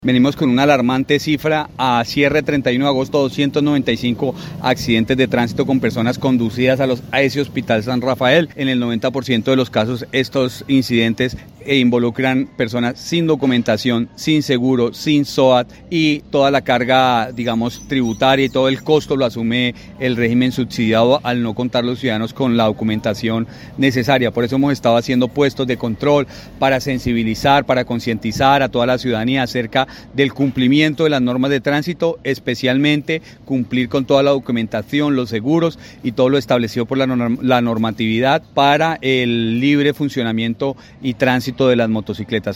Venimos con una alarmante cifra. A cierre 31 de agosto, 295 accidentes de tránsito con personas conducidas a ese Hospital San Rafael. En el 90% de los casos estos incidentes involucran personas sin documentación, sin seguro, sin SOAT, y toda la carga, digamos, tributaria y todo el costo lo asume el régimen subsidiado al no contar los ciudadanos con la documentación necesaria. Por eso hemos estado haciendo puestos de control para sensibilizar, para concientizar a toda la ciudadanía acerca del cumplimiento de las normas de tránsito, especialmente cumplir con toda la documentación, los seguros y todo lo establecido por la normatividad para el libre funcionamiento y tránsito de las motocicletas.